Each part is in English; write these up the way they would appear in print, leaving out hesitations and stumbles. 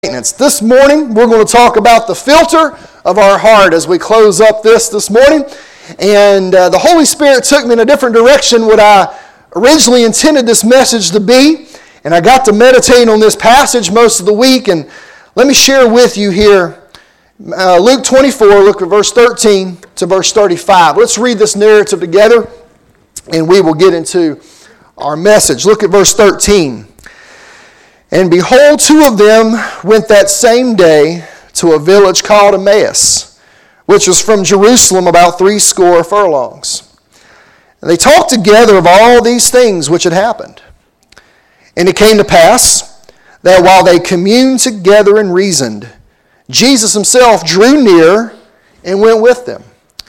Maintenance. This morning, we're going to talk about the filter of our heart as we close up this morning. And the Holy Spirit took me in a different direction what I originally intended this message to be. And I got to meditate on this passage most of the week. And let me share with you here, Luke 24, look at verse 13 to verse 35. Let's read this narrative together, and we will get into our message. Look at verse 13. And behold, two of them went that same day to a village called Emmaus, which was from Jerusalem about 80 furlongs. And they talked together of all these things which had happened. And it came to pass that while they communed together and reasoned, Jesus himself drew near and went with them.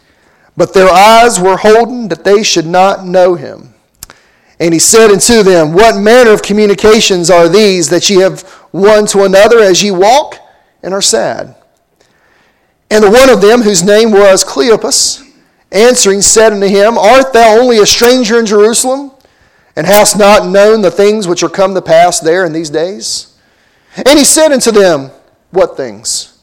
But their eyes were holden that they should not know him. And he said unto them, What manner of communications are these that ye have one to another as ye walk and are sad? And the one of them, whose name was Cleopas, answering said unto him, Art thou only a stranger in Jerusalem, and hast not known the things which are come to pass there in these days? And he said unto them, What things?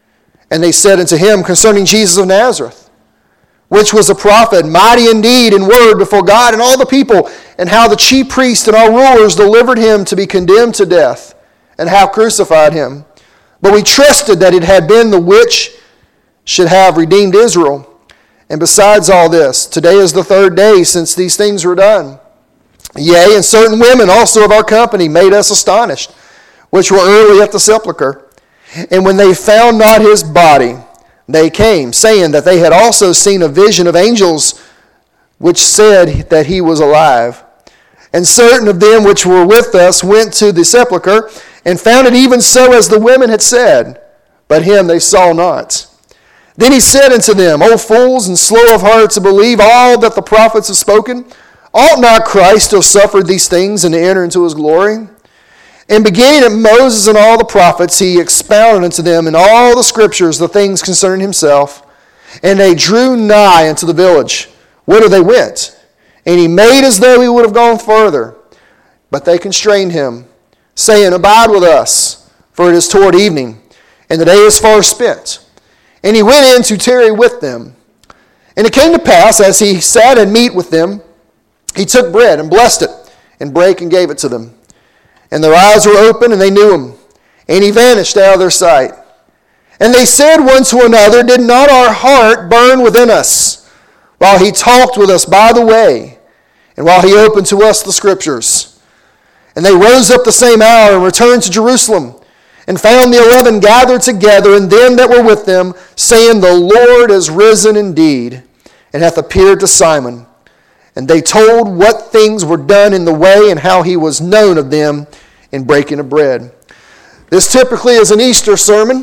And they said unto him, Concerning Jesus of Nazareth, which was a prophet, mighty indeed in word before God and all the people, and how the chief priests and our rulers delivered him to be condemned to death, and how crucified him. But we trusted that it had been the which should have redeemed Israel. And besides all this, today is the third day since these things were done. Yea, and certain women also of our company made us astonished, which were early at the sepulchre. And when they found not his body, they came, saying that they had also seen a vision of angels, which said that he was alive. And certain of them which were with us went to the sepulchre, and found it even so as the women had said, but him they saw not. Then he said unto them, O fools, and slow of heart to believe all that the prophets have spoken, ought not Christ to have suffered these things, and to enter into his glory? And beginning at Moses and all the prophets, he expounded unto them in all the scriptures the things concerning himself. And they drew nigh unto the village, whither they went. And he made as though he would have gone further. But they constrained him, saying, Abide with us, for it is toward evening, and the day is far spent. And he went in to tarry with them. And it came to pass, as he sat at meat with them, he took bread and blessed it, and brake and gave it to them. And their eyes were open, and they knew him. And he vanished out of their sight. And they said one to another, Did not our heart burn within us, while he talked with us by the way, and while he opened to us the scriptures? And they rose up the same hour, and returned to Jerusalem, and found the 11 gathered together, and them that were with them, saying, The Lord is risen indeed, and hath appeared to Simon. And they told what things were done in the way, and how he was known of them in breaking of bread. This typically is an Easter sermon,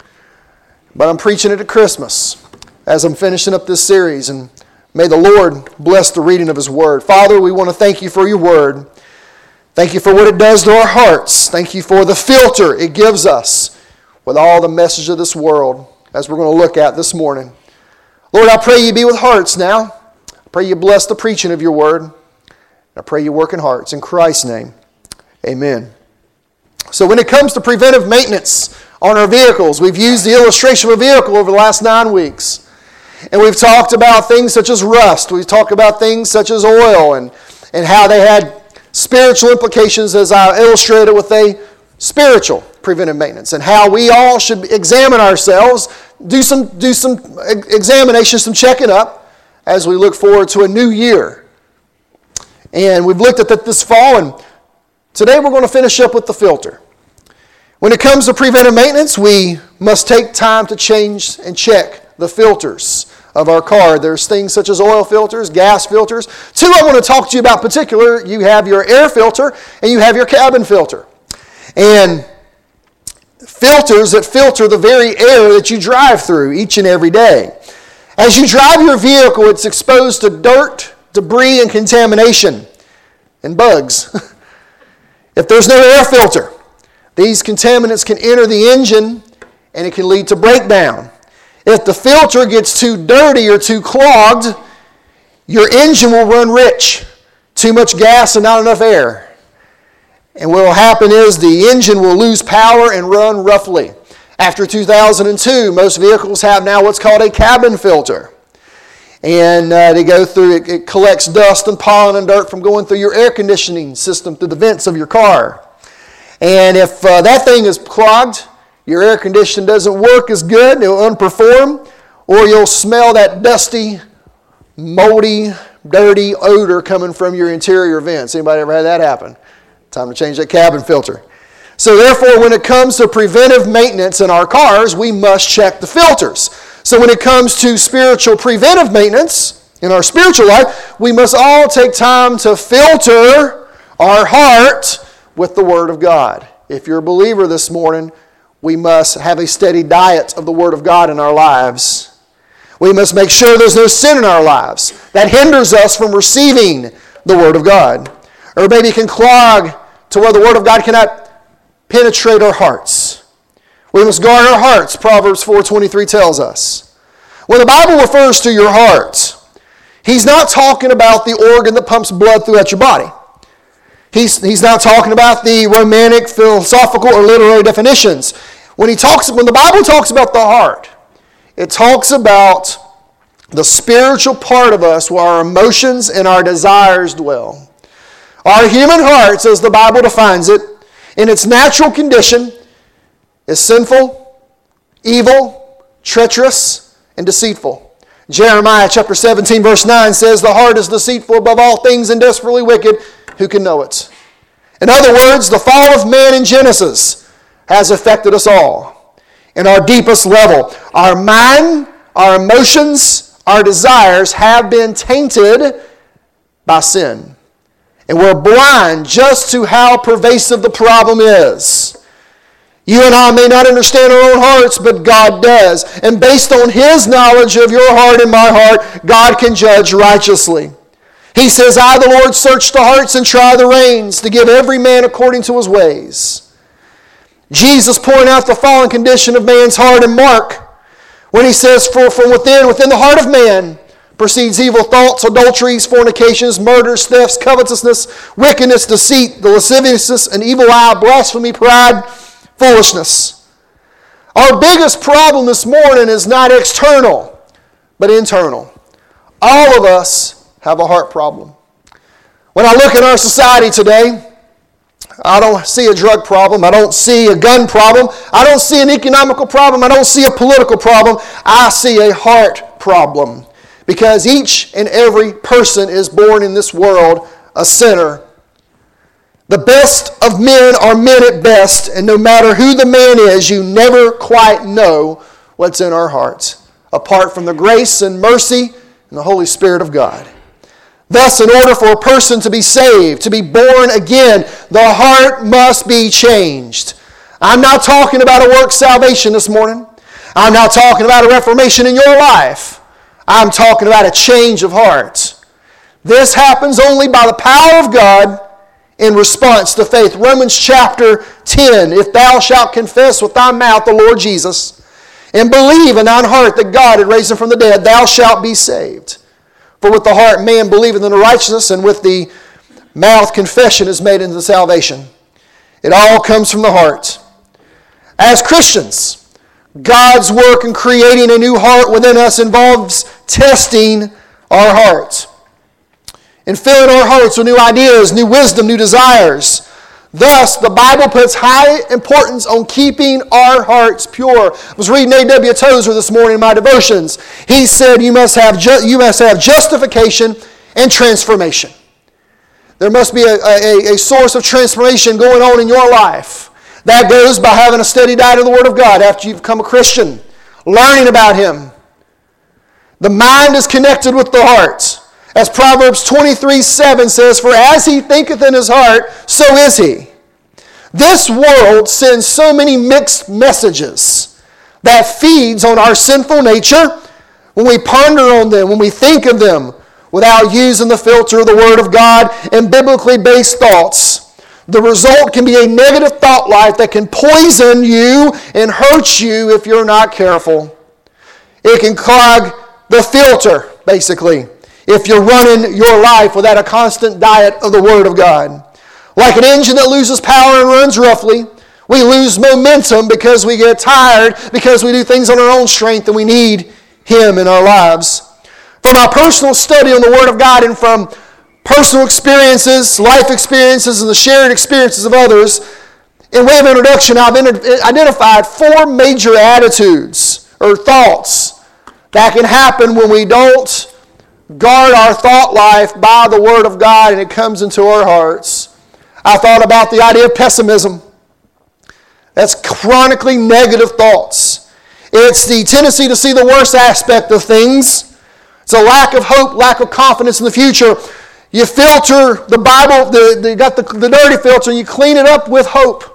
but I'm preaching it at Christmas as I'm finishing up this series. And may the Lord bless the reading of his word. Father, we want to thank you for your word. Thank you for what it does to our hearts. Thank you for the filter it gives us with all the message of this world, as we're going to look at this morning. Lord, I pray you be with hearts now. I pray you bless the preaching of your word. I pray you work in hearts. In Christ's name, amen. So when it comes to preventive maintenance on our vehicles, we've used the illustration of a vehicle over the last 9 weeks. And we've talked about things such as rust. We've talked about things such as oil and how they had spiritual implications, as I illustrated with a spiritual preventive maintenance, and how we all should examine ourselves, do some examination, some checking up, as we look forward to a new year. And we've looked at that this fall, and today we're going to finish up with the filter. When it comes to preventive maintenance, we must take time to change and check the filters of our car. There's things such as oil filters, gas filters. Two I want to talk to you about in particular. You have your air filter and you have your cabin filter. And filters that filter the very air that you drive through each and every day. As you drive your vehicle, it's exposed to dirt, debris, and contamination, and bugs. If there's no air filter, these contaminants can enter the engine, and it can lead to breakdown. If the filter gets too dirty or too clogged, your engine will run rich. Too much gas and not enough air. And what will happen is the engine will lose power and run roughly. After 2002, most vehicles have now what's called a cabin filter. And they go through, it collects dust and pollen and dirt from going through your air conditioning system through the vents of your car. And if that thing is clogged, your air conditioning doesn't work as good, it'll unperform, or you'll smell that dusty, moldy, dirty odor coming from your interior vents. Anybody ever had that happen? Time to change that cabin filter. So therefore, when it comes to preventive maintenance in our cars, we must check the filters. So when it comes to spiritual preventive maintenance in our spiritual life, we must all take time to filter our heart with the Word of God. If you're a believer this morning, we must have a steady diet of the Word of God in our lives. We must make sure there's no sin in our lives that hinders us from receiving the Word of God. Or maybe it can clog to where the Word of God cannot penetrate our hearts. We must guard our hearts, Proverbs 4:23 tells us. When the Bible refers to your heart, he's not talking about the organ that pumps blood throughout your body. He's not talking about the romantic, philosophical, or literary definitions. When the Bible talks about the heart, it talks about the spiritual part of us where our emotions and our desires dwell. Our human hearts, as the Bible defines it, in its natural condition, is sinful, evil, treacherous, and deceitful. Jeremiah chapter 17 verse 9 says, "The heart is deceitful above all things and desperately wicked. Who can know it?" In other words, the fall of man in Genesis has affected us all. In our deepest level, our mind, our emotions, our desires have been tainted by sin. And we're blind just to how pervasive the problem is. You and I may not understand our own hearts, but God does. And based on His knowledge of your heart and my heart, God can judge righteously. He says, "I, the Lord, search the hearts and try the reins to give every man according to his ways." Jesus pointed out the fallen condition of man's heart in Mark when he says, "For from within the heart of man, proceeds evil thoughts, adulteries, fornications, murders, thefts, covetousness, wickedness, deceit, the lasciviousness, an evil eye, blasphemy, pride, foolishness." Our biggest problem this morning is not external, but internal. All of us have a heart problem. When I look at our society today, I don't see a drug problem. I don't see a gun problem. I don't see an economical problem. I don't see a political problem. I see a heart problem. Because each and every person is born in this world a sinner. The best of men are men at best, and no matter who the man is, you never quite know what's in our hearts, apart from the grace and mercy and the Holy Spirit of God. Thus, in order for a person to be saved, to be born again, the heart must be changed. I'm not talking about a work salvation this morning. I'm not talking about a reformation in your life. I'm talking about a change of heart. This happens only by the power of God in response to faith. Romans chapter 10, "If thou shalt confess with thy mouth the Lord Jesus, and believe in thine heart that God had raised him from the dead, thou shalt be saved. For with the heart man believeth unto righteousness, and with the mouth confession is made unto salvation." It all comes from the heart. As Christians, God's work in creating a new heart within us involves testing our heart and filling our hearts with new ideas, new wisdom, new desires. Thus, the Bible puts high importance on keeping our hearts pure. I was reading A.W. Tozer this morning in my devotions. He said you must have justification and transformation. There must be a source of transformation going on in your life. That goes by having a steady diet of the Word of God after you've become a Christian, learning about Him. The mind is connected with the heart. As Proverbs 23:7 says, "For as he thinketh in his heart, so is he." This world sends so many mixed messages that feeds on our sinful nature when we ponder on them, when we think of them without using the filter of the Word of God and biblically based thoughts. The result can be a negative thought life that can poison you and hurt you if you're not careful. It can clog the filter, basically, if you're running your life without a constant diet of the Word of God. Like an engine that loses power and runs roughly, we lose momentum because we get tired, because we do things on our own strength, and we need Him in our lives. From our personal study on the Word of God and from personal experiences, life experiences, and the shared experiences of others, in way of introduction, I've identified 4 major attitudes or thoughts that can happen when we don't guard our thought life by the Word of God and it comes into our hearts. I thought about the idea of pessimism. That's chronically negative thoughts. It's the tendency to see the worst aspect of things. It's a lack of hope, lack of confidence in the future. You filter the Bible, you got the dirty filter, and you clean it up with hope.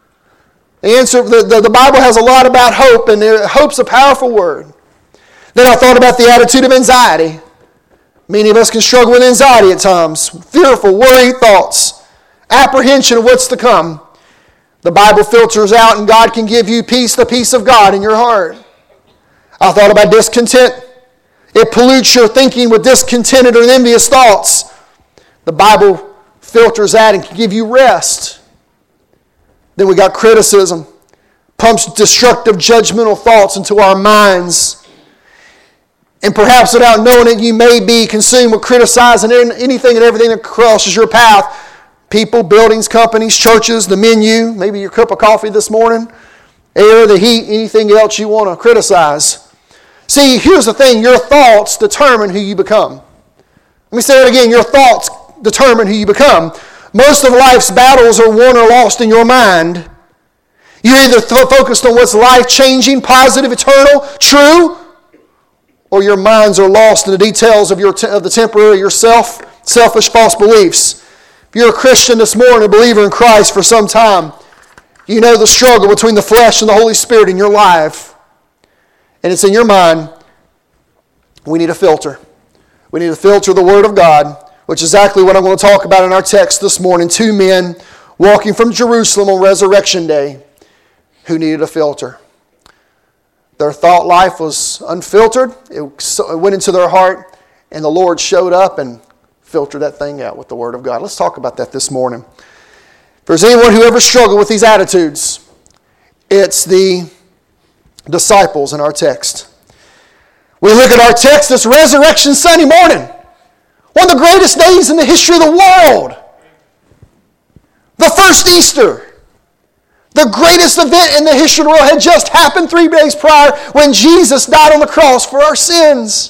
The Bible has a lot about hope, and hope's a powerful word. Then I thought about the attitude of anxiety. Many of us can struggle with anxiety at times. Fearful, worried thoughts. Apprehension of what's to come. The Bible filters out, and God can give you peace, the peace of God in your heart. I thought about discontent. It pollutes your thinking with discontented or envious thoughts. The Bible filters that and can give you rest. Then we got criticism. Pumps destructive, judgmental thoughts into our minds. And perhaps without knowing it, you may be consumed with criticizing anything and everything that crosses your path. People, buildings, companies, churches, the menu, maybe your cup of coffee this morning, air, the heat, anything else you want to criticize. See, here's the thing. Your thoughts determine who you become. Let me say it again. Your thoughts determine who you become. Most of life's battles are won or lost in your mind. You're either focused on what's life-changing, positive, eternal, true, or your minds are lost in the details of the temporary, your selfish, false beliefs. If you're a Christian this morning, a believer in Christ for some time, you know the struggle between the flesh and the Holy Spirit in your life. And it's in your mind. We need a filter. We need to filter the Word of God, which is exactly what I'm going to talk about in our text this morning. 2 men walking from Jerusalem on Resurrection Day who needed a filter. Their thought life was unfiltered. It went into their heart, and the Lord showed up and filtered that thing out with the Word of God. Let's talk about that this morning. If there's anyone who ever struggled with these attitudes, it's the disciples in our text. We look at our text, it's Resurrection Sunday morning. One of the greatest days in the history of the world. The first Easter. The greatest event in the history of the world had just happened 3 days prior when Jesus died on the cross for our sins.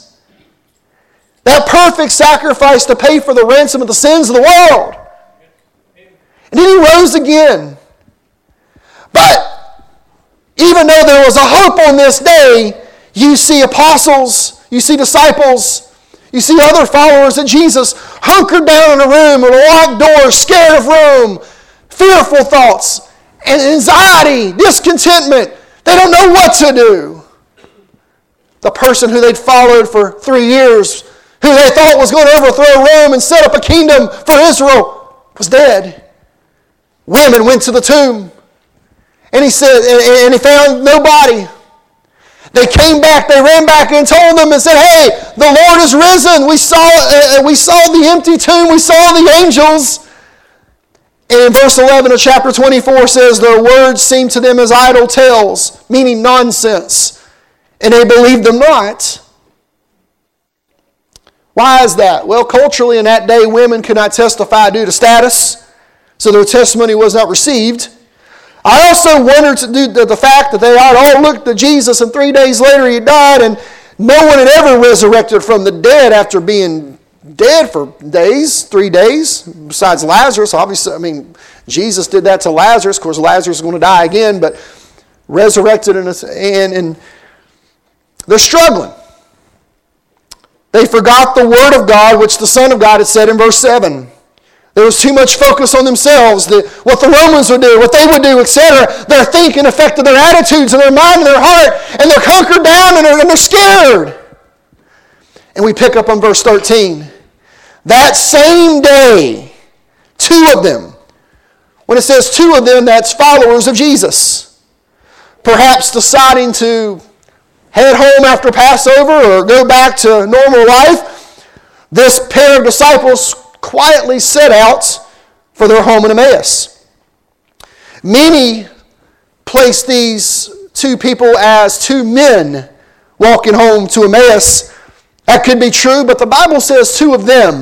That perfect sacrifice to pay for the ransom of the sins of the world. And then He rose again. But even though there was a hope on this day, you see apostles, you see disciples, you see other followers of Jesus hunkered down in a room with a locked door, scared of room, fearful thoughts, and anxiety, discontentment. They don't know what to do. The person who they'd followed for 3 years, who they thought was going to overthrow Rome and set up a kingdom for Israel, was dead. Women went to the tomb, and he found no body. They came back, they ran back and told them and said, hey, the Lord is risen. We saw the empty tomb, we saw the angels. And in verse 11 of chapter 24 says, their words seemed to them as idle tales, meaning nonsense. And they believed them not. Why is that? Well, culturally in that day, women could not testify due to status, so their testimony was not received. I also wondered the fact that they all looked at Jesus and 3 days later He died, and no one had ever resurrected from the dead after being dead for 3 days, besides Lazarus. Obviously, Jesus did that to Lazarus. Of course, Lazarus is going to die again, but resurrected, and they're struggling. They forgot the Word of God, which the Son of God had said in verse 7. There was too much focus on themselves, what the Romans would do, what they would do, etc. Their thinking affected their attitudes and their mind and their heart, and they're hunkered down and they're scared. And we pick up on verse 13. That same day, 2 of them. When it says 2 of them, that's followers of Jesus. Perhaps deciding to head home after Passover or go back to normal life. This pair of disciples quietly set out for their home in Emmaus. Many place these two people as two men walking home to Emmaus. That could be true, but the Bible says two of them.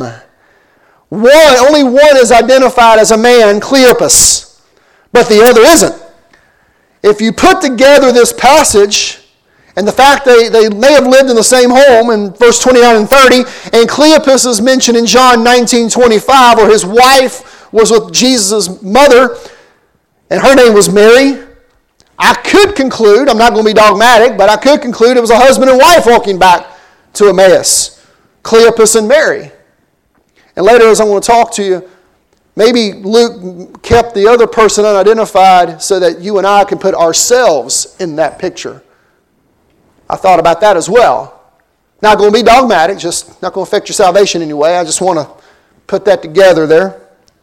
Only one is identified as a man, Cleopas, but the other isn't. If you put together this passage and the fact they may have lived in the same home in verse 29 and 30, and Cleopas is mentioned in John 19:25, where his wife was with Jesus' mother, and her name was Mary, I could conclude, I'm not going to be dogmatic, but I could conclude it was a husband and wife walking back to Emmaus, Cleopas and Mary. And later, as I'm going to talk to you, maybe Luke kept the other person unidentified so that you and I can put ourselves in that picture. I thought about that as well. Not going to be dogmatic, just not going to affect your salvation anyway. I just want to put that together there.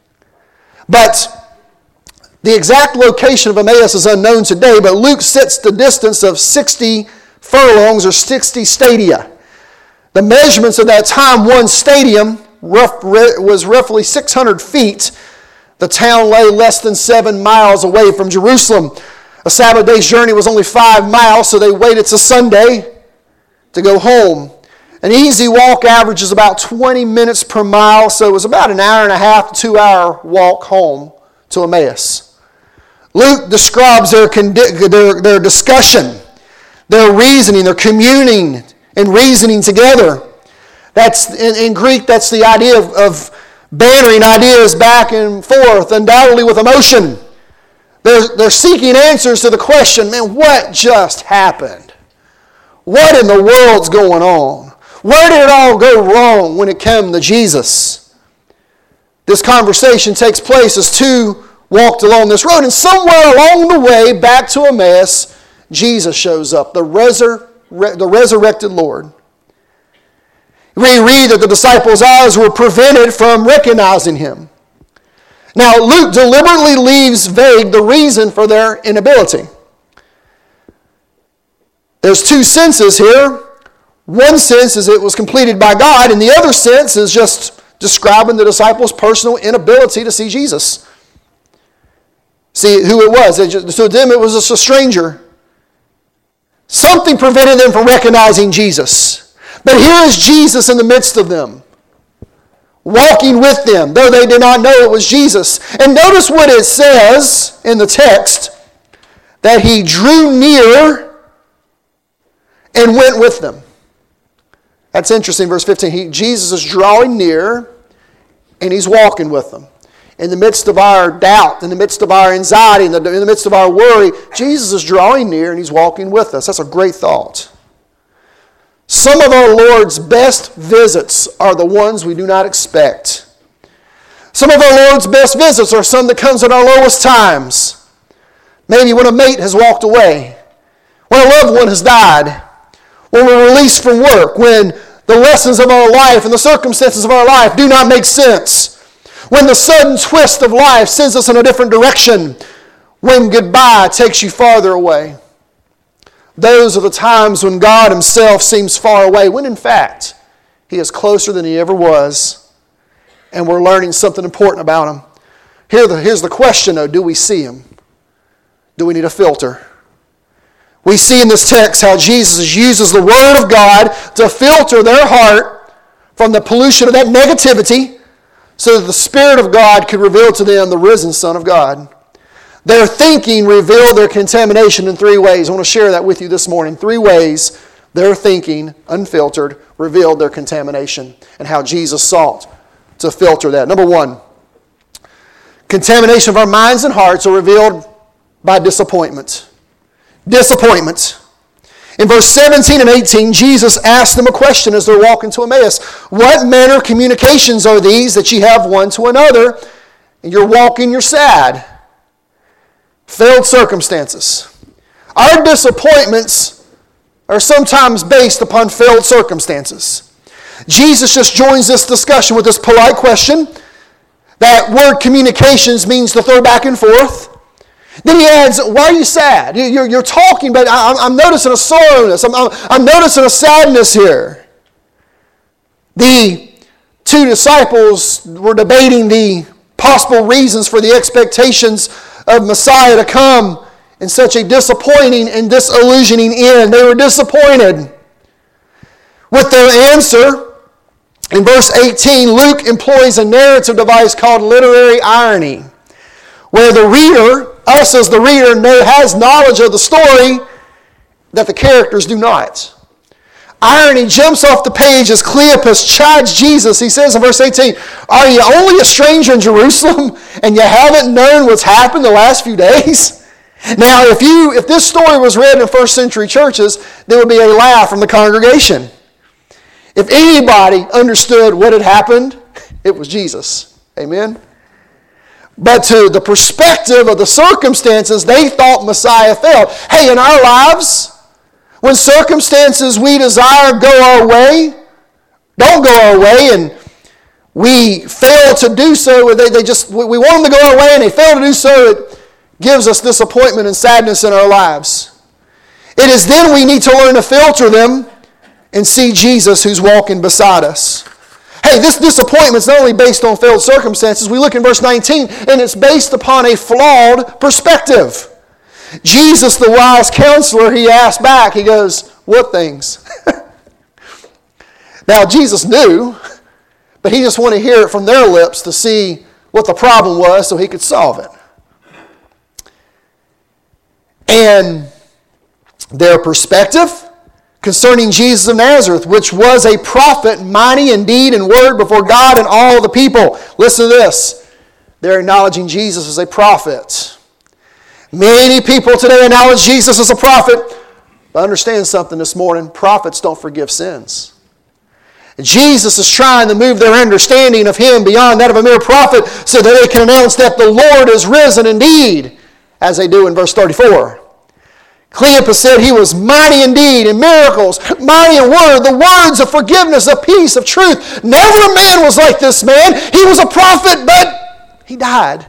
But the exact location of Emmaus is unknown today, but Luke sets the distance of 60 furlongs or 60 stadia. The measurements of that time, one stadium was roughly 600 feet. The town lay less than 7 miles away from Jerusalem. A Sabbath day's journey was only 5 miles, so they waited till Sunday to go home. An easy walk averages about 20 minutes per mile, so it was about an hour and a half to 2 hour walk home to Emmaus. Luke describes their discussion, their reasoning, their communing and reasoning together. That's in Greek, that's the idea of bantering ideas back and forth, undoubtedly with emotion. They're seeking answers to the question, man, what just happened? What in the world's going on? Where did it all go wrong when it came to Jesus? This conversation takes place as two walked along this road, and somewhere along the way back to Emmaus, Jesus shows up, the resurrected Lord. We read that the disciples' eyes were prevented from recognizing him. Now, Luke deliberately leaves vague the reason for their inability. There's two senses here. One sense is it was completed by God, and the other sense is just describing the disciples' personal inability to see Jesus. See who it was. To them, it was just a stranger. Something prevented them from recognizing Jesus. But here is Jesus in the midst of them, walking with them, though they did not know it was Jesus. And notice what it says in the text, that he drew near and went with them. That's interesting, verse 15. Jesus is drawing near and he's walking with them. In the midst of our doubt, in the midst of our anxiety, in the midst of our worry, Jesus is drawing near and he's walking with us. That's a great thought. Some of our Lord's best visits are the ones we do not expect. Some of our Lord's best visits are some that comes at our lowest times. Maybe when a mate has walked away, when a loved one has died, when we're released from work, when the lessons of our life and the circumstances of our life do not make sense, when the sudden twist of life sends us in a different direction, when goodbye takes you farther away. Those are the times when God himself seems far away, when in fact, he is closer than he ever was, and we're learning something important about him. Here's the question, though. Do we see him? Do we need a filter? We see in this text how Jesus uses the Word of God to filter their heart from the pollution of that negativity so that the Spirit of God could reveal to them the risen Son of God. Their thinking revealed their contamination in 3 ways. I want to share that with you this morning. 3 ways their thinking, unfiltered, revealed their contamination and how Jesus sought to filter that. Number 1, contamination of our minds and hearts are revealed by disappointment. Disappointment. In verse 17 and 18, Jesus asked them a question as they're walking to Emmaus. What manner of communications are these that ye have one to another, and you're walking, you're sad? Failed circumstances. Our disappointments are sometimes based upon failed circumstances. Jesus just joins this discussion with this polite question. That word communications means to throw back and forth. Then he adds, why are you sad? You're talking, but I'm noticing a sorrowness. I'm noticing a sadness here. The 2 disciples were debating the possible reasons for the expectations of Messiah to come in such a disappointing and disillusioning end. They were disappointed with their answer. In verse 18, Luke employs a narrative device called literary irony, where the reader, us as the reader, has knowledge of the story that the characters do not. Irony jumps off the page as Cleopas chides Jesus. He says in verse 18, "Are you only a stranger in Jerusalem and you haven't known what's happened the last few days?" Now, if this story was read in first century churches, there would be a laugh from the congregation. If anybody understood what had happened, it was Jesus. Amen? But to the perspective of the circumstances, they thought Messiah failed. Hey, in our lives, when circumstances we desire go our way, don't go our way, and we fail to do so, we want them to go our way and they fail to do so, it gives us disappointment and sadness in our lives. It is then we need to learn to filter them and see Jesus who's walking beside us. Hey, this disappointment is not only based on failed circumstances. We look in verse 19, and it's based upon a flawed perspective. Jesus, the wise counselor, he asked back, he goes, "What things?" Now, Jesus knew, but he just wanted to hear it from their lips to see what the problem was so he could solve it. And their perspective concerning Jesus of Nazareth, which was a prophet, mighty in deed and word before God and all the people. Listen to this. They're acknowledging Jesus as a prophet. Many people today acknowledge Jesus as a prophet. But understand something this morning. Prophets don't forgive sins. And Jesus is trying to move their understanding of Him beyond that of a mere prophet so that they can announce that the Lord is risen indeed, as they do in verse 34. Cleopas said he was mighty in deed and miracles, mighty in word, the words of forgiveness, of peace, of truth. Never a man was like this man. He was a prophet, but he died.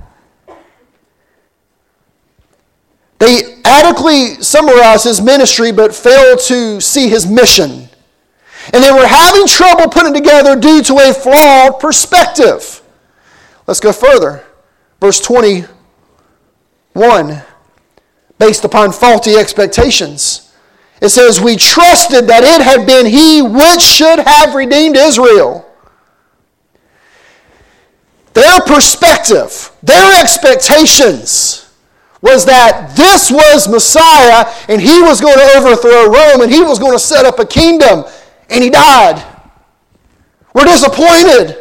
They adequately summarized his ministry, but failed to see his mission. And they were having trouble putting together due to a flawed perspective. Let's go further. Verse 21. Based upon faulty expectations. It says, "We trusted that it had been He which should have redeemed Israel." Their perspective, their expectations was that this was Messiah and He was going to overthrow Rome and He was going to set up a kingdom, and He died. We're disappointed.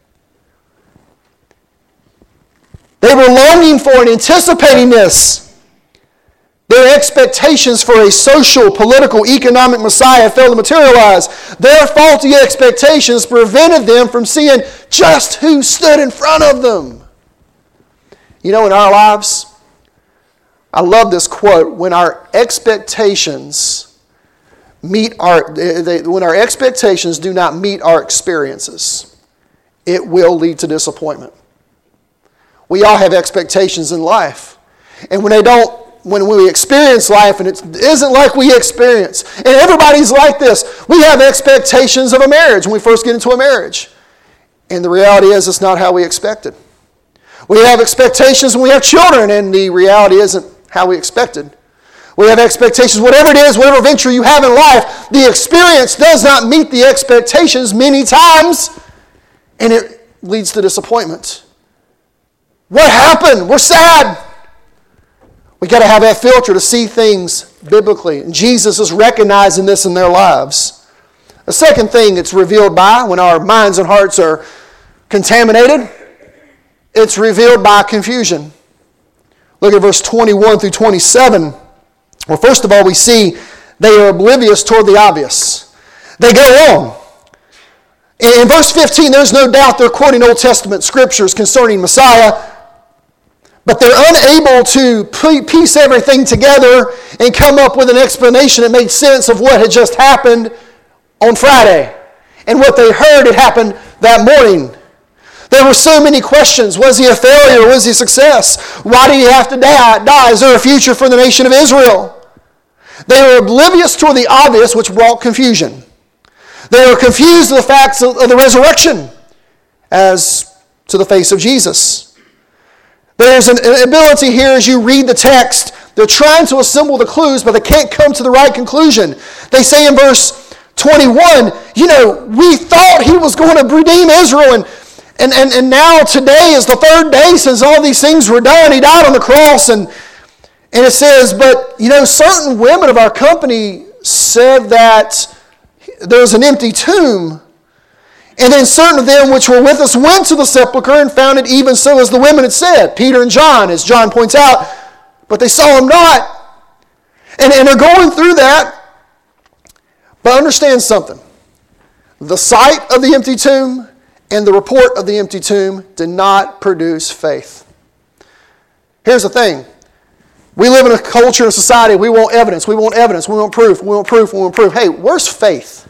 They were longing for and anticipating this. Their expectations for a social, political, economic Messiah failed to materialize. Their faulty expectations prevented them from seeing just who stood in front of them. You know, in our lives, I love this quote, when our expectations do not meet our experiences, it will lead to disappointment. We all have expectations in life. And when we experience life and it isn't like we experience, and everybody's like this, we have expectations of a marriage when we first get into a marriage. And the reality is it's not how we expected. We have expectations when we have children, and the reality isn't how we expected. We have expectations, whatever it is, whatever venture you have in life, the experience does not meet the expectations many times, and it leads to disappointment. What happened? We're sad. We got to have that filter to see things biblically. And Jesus is recognizing this in their lives. The second thing it's revealed by, when our minds and hearts are contaminated, it's revealed by confusion. Look at verse 21 through 27. Well, first of all, we see they are oblivious toward the obvious. They go on. In verse 15, there's no doubt they're quoting Old Testament scriptures concerning Messiah, but they're unable to piece everything together and come up with an explanation that made sense of what had just happened on Friday and what they heard had happened that morning. There were so many questions. Was he a failure? Was he a success? Why did he have to die? Is there a future for the nation of Israel? They were oblivious to the obvious, which brought confusion. They were confused of the facts of the resurrection as to the face of Jesus. There's an ability here as you read the text. They're trying to assemble the clues, but they can't come to the right conclusion. They say in verse 21, we thought he was going to redeem Israel, and now today is the third day since all these things were done. He died on the cross, and it says, but, certain women of our company said that there was an empty tomb. And then certain of them which were with us went to the sepulchre and found it even so as the women had said. Peter and John, as John points out, but they saw him not. And they're going through that. But understand something. The sight of the empty tomb and the report of the empty tomb did not produce faith. Here's the thing. We live in a culture and society, we want evidence, we want evidence, we want proof, we want proof, we want proof. Hey, where's faith?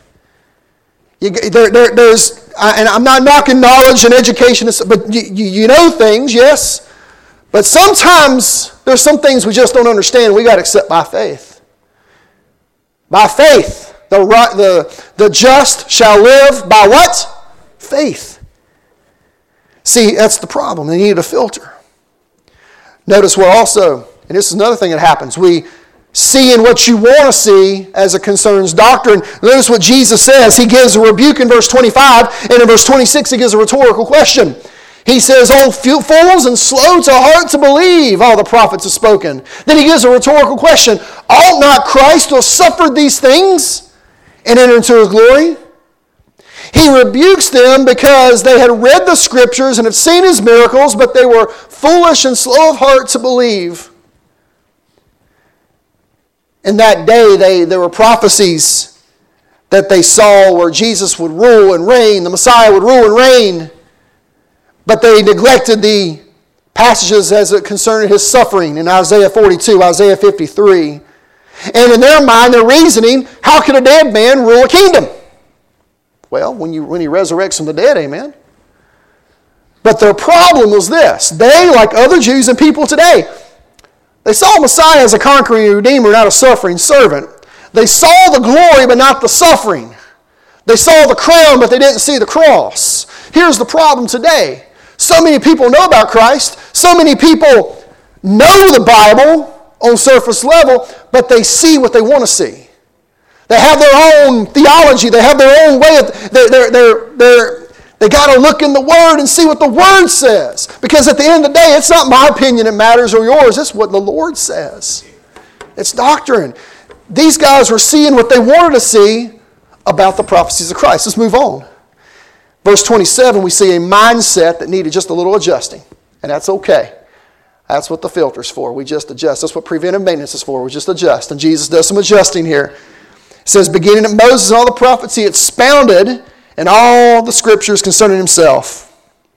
And I'm not knocking knowledge and education, but you know things, yes. But sometimes there's some things we just don't understand. We got to accept by faith. By faith, the just shall live by what? Faith. See, that's the problem. They needed a filter. Notice what also, and this is another thing that happens. We see in what you want to see as it concerns doctrine. Notice what Jesus says. He gives a rebuke in verse 25, and in verse 26 he gives a rhetorical question. He says, "Oh, fools and slow to heart to believe all the prophets have spoken." Then he gives a rhetorical question. Ought not Christ to have suffered these things and enter into his glory? He rebukes them because they had read the Scriptures and had seen his miracles, but they were foolish and slow of heart to believe. In that day, there were prophecies that they saw where Jesus would rule and reign, the Messiah would rule and reign, but they neglected the passages as it concerned his suffering in Isaiah 42, Isaiah 53. And in their mind, their reasoning, how can a dead man rule a kingdom? Well, when he resurrects from the dead, amen. But their problem was this. They, like other Jews and people today, they saw Messiah as a conquering redeemer, not a suffering servant. They saw the glory, but not the suffering. They saw the crown, but they didn't see the cross. Here's the problem today. So many people know about Christ. So many people know the Bible on surface level, but they see what they want to see. They have their own theology. They have their own way of... They got to look in the Word and see what the Word says. Because at the end of the day, it's not my opinion that matters or yours. It's what the Lord says. It's doctrine. These guys were seeing what they wanted to see about the prophecies of Christ. Let's move on. Verse 27, we see a mindset that needed just a little adjusting. And that's okay. That's what the filter's for. We just adjust. That's what preventive maintenance is for. We just adjust. And Jesus does some adjusting here. It says, beginning at Moses and all the prophets, he expounded in all the Scriptures concerning himself.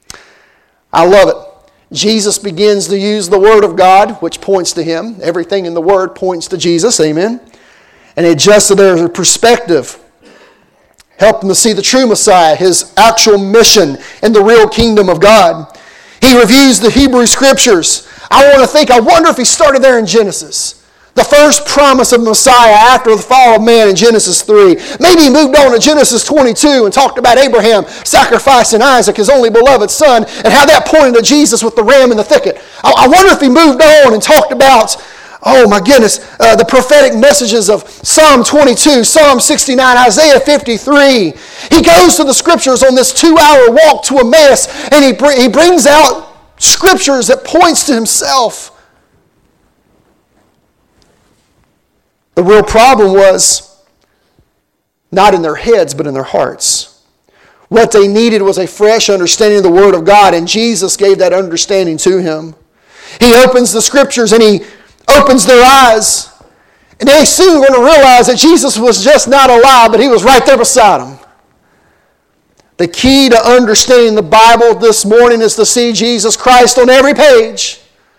I love it. Jesus begins to use the Word of God, which points to him. Everything in the Word points to Jesus. Amen. And he adjusted their perspective. Helped them to see the true Messiah, his actual mission in the real kingdom of God. He reviews the Hebrew Scriptures. I wonder if he started there in Genesis. The first promise of Messiah after the fall of man in Genesis 3. Maybe he moved on to Genesis 22 and talked about Abraham sacrificing Isaac, his only beloved son, and how that pointed to Jesus with the ram in the thicket. I wonder if he moved on and talked about, oh my goodness, the prophetic messages of Psalm 22, Psalm 69, Isaiah 53. He goes to the Scriptures on this 2-hour walk to Emmaus, and he brings out Scriptures that points to himself. The real problem was not in their heads, but in their hearts. What they needed was a fresh understanding of the Word of God, and Jesus gave that understanding to him. He opens the Scriptures and he opens their eyes, and they soon were going to realize that Jesus was just not alive, but he was right there beside them. The key to understanding the Bible this morning is to see Jesus Christ on every page.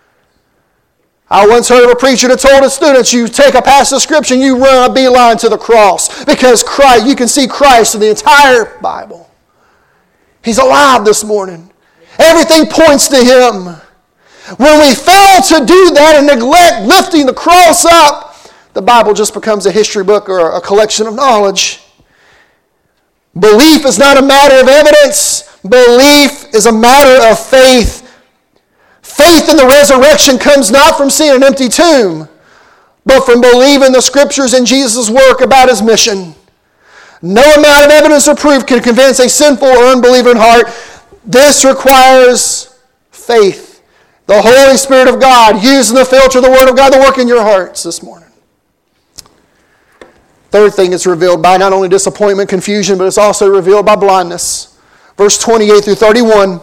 I once heard of a preacher that told his students, you take a passage of Scripture and you run a beeline to the cross, because Christ, you can see Christ in the entire Bible. He's alive this morning. Everything points to him. When we fail to do that and neglect lifting the cross up, the Bible just becomes a history book or a collection of knowledge. Belief is not a matter of evidence. Belief is a matter of faith. Faith in the resurrection comes not from seeing an empty tomb, but from believing the Scriptures and Jesus' work about His mission. No amount of evidence or proof can convince a sinful or unbelieving heart. This requires faith. The Holy Spirit of God using the filter of the Word of God to work in your hearts this morning. Third thing it's revealed by not only disappointment, confusion, but it's also revealed by blindness. Verse 28 through 31.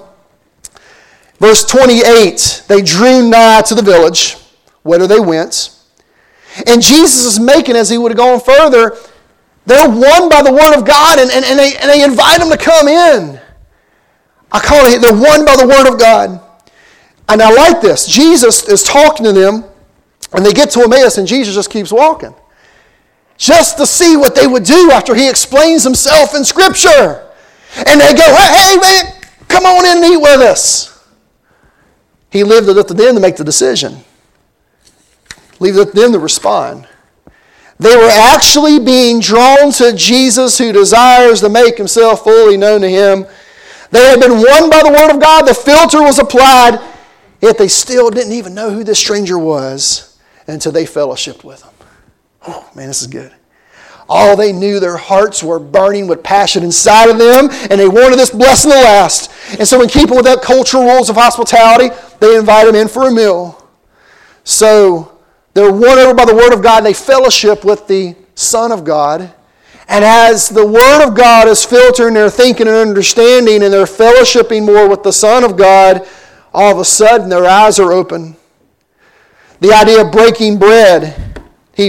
Verse 28, they drew nigh to the village, whither they went. And Jesus is making, as He would have gone further, they're won by the Word of God, and they invite them to come in. I call it, they're won by the Word of God. And I like this. Jesus is talking to them, and they get to Emmaus, and Jesus just keeps walking. Just to see what they would do after He explains Himself in Scripture. And they go, hey man, come on in and eat with us. He left it up to them to make the decision. Leave it up to them to respond. They were actually being drawn to Jesus, who desires to make Himself fully known to Him. They had been won by the Word of God. The filter was applied. Yet they still didn't even know who this stranger was until they fellowshiped with Him. Oh, man, this is good. All they knew, their hearts were burning with passion inside of them, and they wanted this blessing to last. And so in keeping with that cultural rules of hospitality, they invite Him in for a meal. So they're won over by the Word of God. They fellowship with the Son of God. And as the Word of God is filtering their thinking and understanding, and they're fellowshipping more with the Son of God, all of a sudden their eyes are open. The idea of breaking bread. He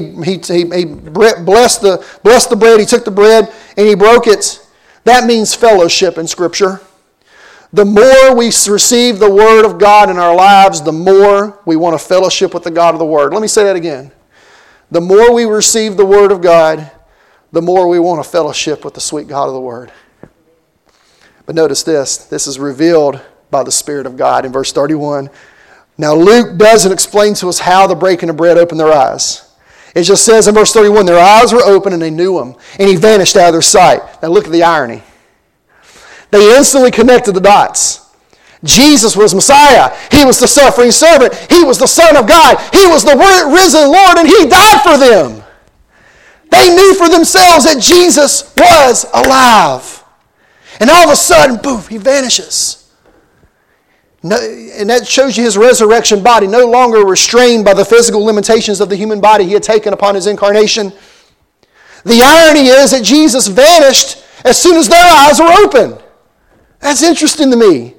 blessed the bread. He took the bread and He broke it. That means fellowship in Scripture. The more we receive the Word of God in our lives, the more we want to fellowship with the God of the Word. Let me say that again. The more we receive the Word of God, the more we want to fellowship with the sweet God of the Word. But notice this. This is revealed by the Spirit of God in verse 31. Now Luke doesn't explain to us how the breaking of bread opened their eyes. It just says in verse 31, their eyes were open and they knew Him, and He vanished out of their sight. Now look at the irony. They instantly connected the dots. Jesus was Messiah. He was the suffering servant. He was the Son of God. He was the risen Lord, and He died for them. They knew for themselves that Jesus was alive. And all of a sudden, boom, He vanishes. No, and that shows you His resurrection body, no longer restrained by the physical limitations of the human body He had taken upon His incarnation. The irony is that Jesus vanished as soon as their eyes were open. That's interesting to me.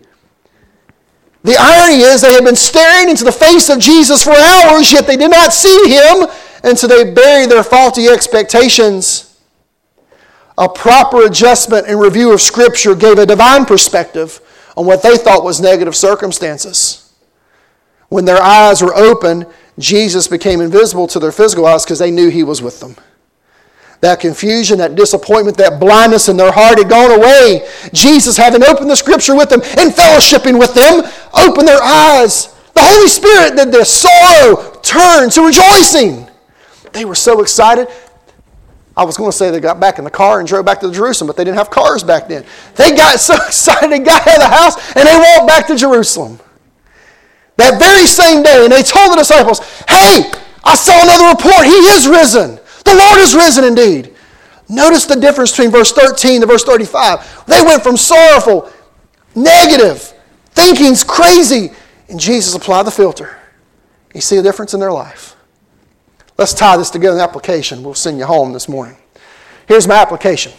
The irony is they had been staring into the face of Jesus for hours, yet they did not see Him until they buried their faulty expectations. A proper adjustment and review of Scripture gave a divine perspective on what they thought was negative circumstances. When their eyes were open, Jesus became invisible to their physical eyes because they knew He was with them. That confusion, that disappointment, that blindness in their heart had gone away. Jesus, having opened the Scripture with them and fellowshipping with them, opened their eyes. The Holy Spirit did this. Sorrow turned to rejoicing. They were so excited. I was going to say they got back in the car and drove back to Jerusalem, but they didn't have cars back then. They got so excited, they got out of the house, and they walked back to Jerusalem. That very same day, and they told the disciples, hey, I saw another report. He is risen. The Lord is risen indeed. Notice the difference between verse 13 to verse 35. They went from sorrowful, negative, thinking's crazy, and Jesus applied the filter. You see a difference in their life. Let's tie this together in application. We'll send you home this morning. Here's my application.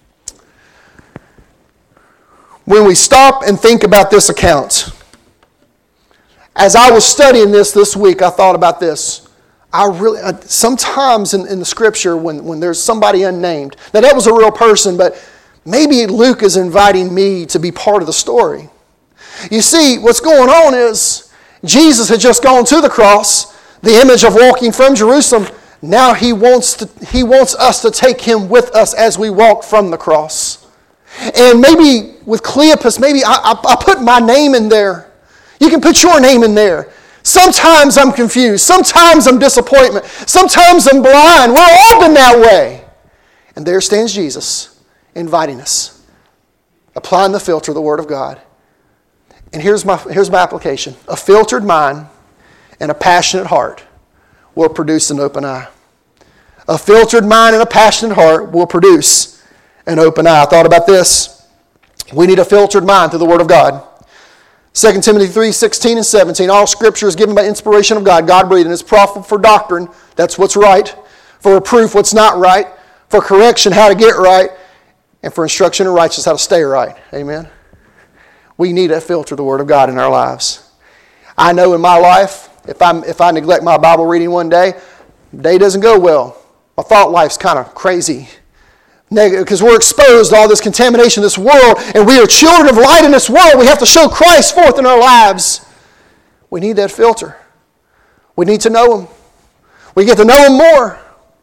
When we stop and think about this account, as I was studying this week, I thought about this. Sometimes in the Scripture, when there's somebody unnamed, now that was a real person, but maybe Luke is inviting me to be part of the story. You see, what's going on is Jesus had just gone to the cross, the image of walking from Jerusalem. Now He wants us to take Him with us as we walk from the cross. And maybe with Cleopas, maybe I put my name in there. You can put your name in there. Sometimes I'm confused. Sometimes I'm disappointed. Sometimes I'm blind. We're all been that way. And there stands Jesus inviting us, applying the filter of the Word of God. And here's my application. A filtered mind and a passionate heart will produce an open eye. A filtered mind and a passionate heart will produce an open eye. I thought about this. We need a filtered mind through the Word of God. 2 Timothy 3:16 and 17. All Scripture is given by inspiration of God, God-breathed, and is profitable for doctrine. That's what's right. For reproof, what's not right. For correction, how to get right. And for instruction in righteousness, how to stay right. Amen. We need to filter the Word of God in our lives. I know in my life, if I neglect my Bible reading one day, the day doesn't go well. My thought life's kind of crazy. Because we're exposed to all this contamination in this world, and we are children of light in this world. We have to show Christ forth in our lives. We need that filter. We need to know Him. We get to know Him more.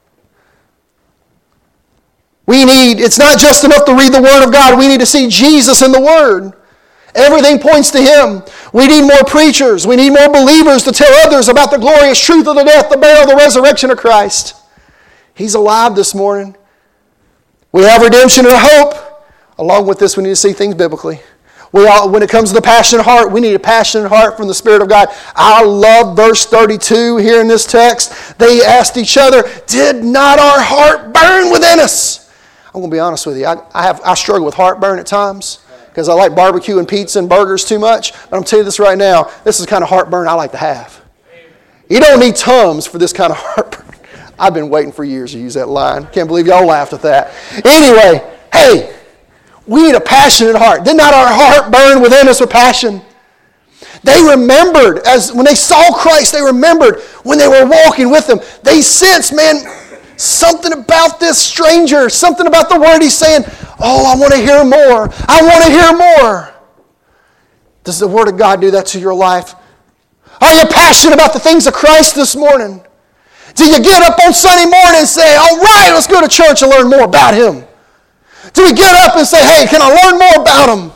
It's not just enough to read the Word of God. We need to see Jesus in the Word. Everything points to Him. We need more preachers. We need more believers to tell others about the glorious truth of the death, the burial, the resurrection of Christ. He's alive this morning. We have redemption and hope. Along with this, we need to see things biblically. When it comes to the passionate heart, we need a passionate heart from the Spirit of God. I love verse 32 here in this text. They asked each other, did not our heart burn within us? I'm going to be honest with you. I struggle with heartburn at times because I like barbecue and pizza and burgers too much. But I'm telling you this right now, this is the kind of heartburn I like to have. You don't need Tums for this kind of heartburn. I've been waiting for years to use that line. Can't believe y'all laughed at that. Anyway, hey, we need a passionate heart. Did not our heart burn within us with passion? They remembered, when they saw Christ, they remembered when they were walking with Him. They sensed, man, something about this stranger, something about the word He's saying. Oh, I want to hear more. I want to hear more. Does the Word of God do that to your life? Are you passionate about the things of Christ this morning? Do you get up on Sunday morning and say, all right, let's go to church and learn more about Him? Do we get up and say, hey, can I learn more about Him?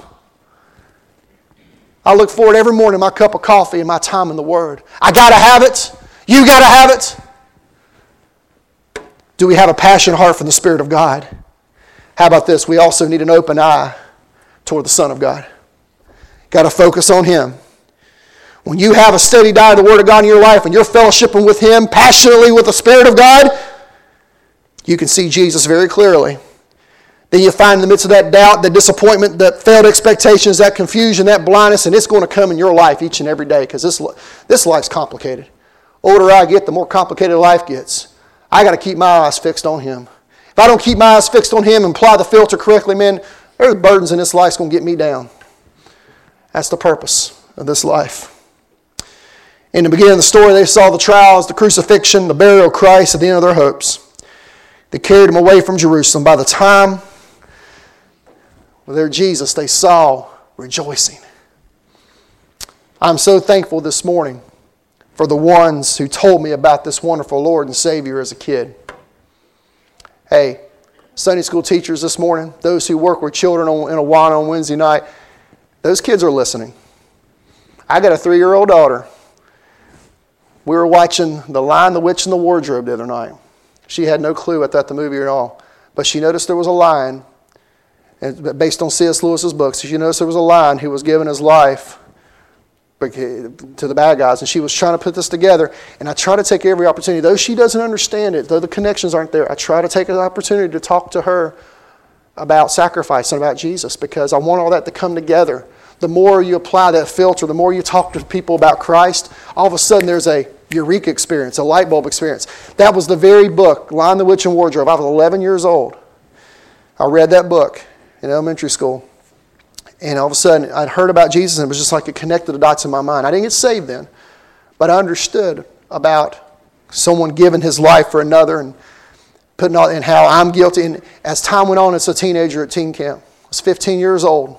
I look forward every morning to my cup of coffee and my time in the Word. I got to have it. You got to have it. Do we have a passionate heart for the Spirit of God? How about this? We also need an open eye toward the Son of God. Got to focus on Him. When you have a steady diet of the Word of God in your life and you're fellowshipping with Him passionately with the Spirit of God, you can see Jesus very clearly. Then you find in the midst of that doubt, that disappointment, that failed expectations, that confusion, that blindness, and it's going to come in your life each and every day because this life's complicated. The older I get, the more complicated life gets. I got to keep my eyes fixed on Him. If I don't keep my eyes fixed on Him and apply the filter correctly, man, there's burdens in this life that's going to get me down. That's the purpose of this life. In the beginning of the story, they saw the trials, the crucifixion, the burial of Christ at the end of their hopes. They carried Him away from Jerusalem. By the time with their Jesus, they saw rejoicing. I'm so thankful this morning for the ones who told me about this wonderful Lord and Savior as a kid. Hey, Sunday school teachers this morning, those who work with children in Awana on Wednesday night, those kids are listening. I got a 3-year-old daughter. We were watching The Lion, the Witch, and the Wardrobe the other night. She had no clue about the movie at all. But she noticed there was a lion, and based on C.S. Lewis's books, she noticed there was a lion who was giving his life to the bad guys. And she was trying to put this together. And I try to take every opportunity. Though she doesn't understand it, though the connections aren't there, I try to take an opportunity to talk to her about sacrifice and about Jesus because I want all that to come together. The more you apply that filter, the more you talk to people about Christ, all of a sudden there's a eureka experience, a light bulb experience. That was the very book, Lion, the Witch, and Wardrobe. I was 11 years old. I read that book in elementary school. And all of a sudden, I'd heard about Jesus, and it was just like it connected the dots in my mind. I didn't get saved then, but I understood about someone giving his life for another and putting all, and how I'm guilty. And as time went on as a teenager at teen camp, I was 15 years old.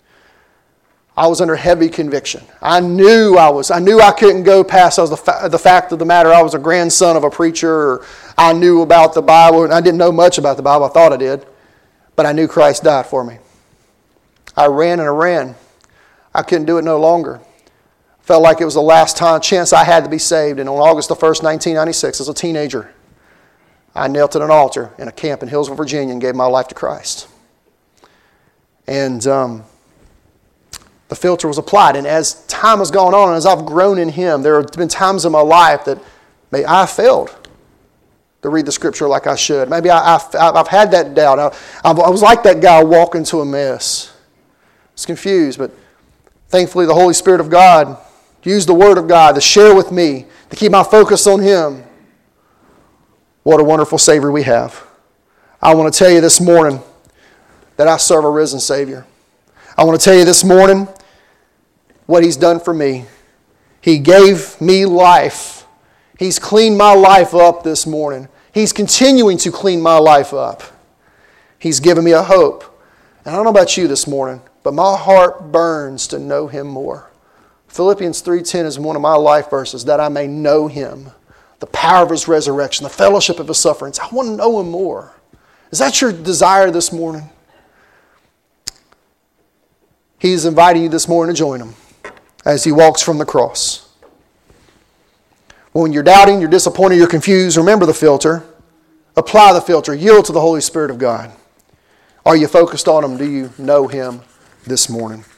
I was under heavy conviction. I knew I couldn't go past the fact of the matter. I was a grandson of a preacher, or I knew about the Bible, and I didn't know much about the Bible. I thought I did, but I knew Christ died for me. I ran and I ran. I couldn't do it no longer. Felt like it was the last chance I had to be saved. And on August the 1st, 1996, as a teenager, I knelt at an altar in a camp in Hillsville, Virginia, and gave my life to Christ. And the the filter was applied. And as time has gone on, and as I've grown in Him, there have been times in my life that maybe I failed to read the Scripture like I should. Maybe I've had that doubt. I was like that guy walking to Emmaus. I was confused, but thankfully the Holy Spirit of God used the Word of God to share with me, to keep my focus on Him. What a wonderful Savior we have. I want to tell you this morning that I serve a risen Savior. I want to tell you this morning what He's done for me. He gave me life. He's cleaned my life up this morning. He's continuing to clean my life up. He's given me a hope. And I don't know about you this morning, but my heart burns to know Him more. Philippians 3:10 is one of my life verses, that I may know Him, the power of His resurrection, the fellowship of His sufferings. I want to know Him more. Is that your desire this morning? He's inviting you this morning to join Him as He walks from the cross. When you're doubting, you're disappointed, you're confused, remember the filter. Apply the filter. Yield to the Holy Spirit of God. Are you focused on Him? Do you know Him this morning?